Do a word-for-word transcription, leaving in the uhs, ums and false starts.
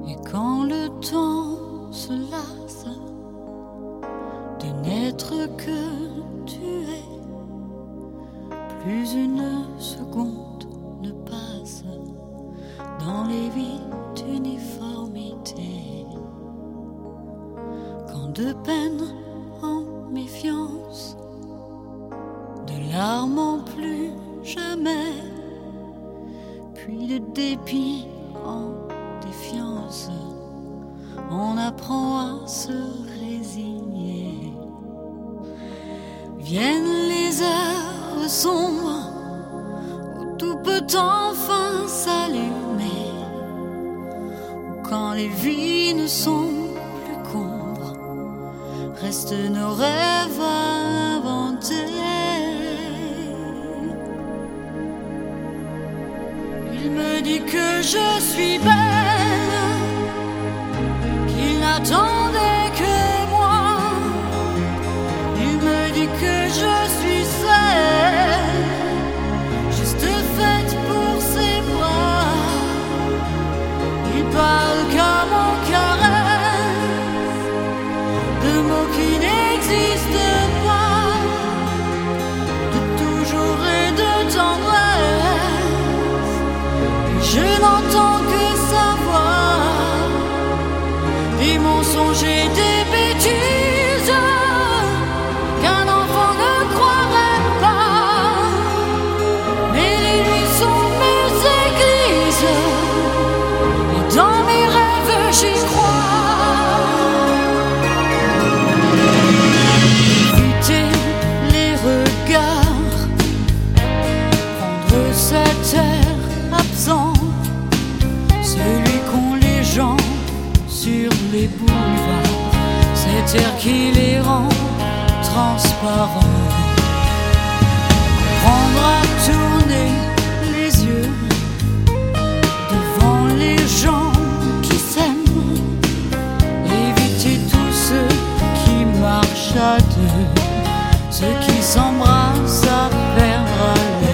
Et quand le temps se lasse de n'être que tu es, plus une seconde ne passe dans les vies d'uniformité. Quand de peine en méfiance, de larmes en plus jamais, puis de dépit en défiance, on apprend à se résigner. Viennent les heures sombres où tout peut enfin s'allumer, où quand les vies ne sont plus qu'ombres, restent nos rêves à inventer. Il me dit que je suis belle, qu'il n'attendait que moi. Il me dit que je suis celle, juste faite pour ses bras. Il parle qu'à mon caresse, de mots qui n'existent pas, de toujours et de tendresse. Je n'entends que sa voix, des mensonges et des bêtises qu'un enfant ne croirait pas. Mais les nuits sont mes églises, et dans mes rêves j'y crois. Éviter les regards, prendre cet air absent, celui qu'ont les gens sur les boulevards, cet air qui les rend transparents. Apprendre à tourner les yeux devant les gens qui s'aiment, éviter tous ceux qui marchent à deux, ceux qui s'embrassent à perdre haleine.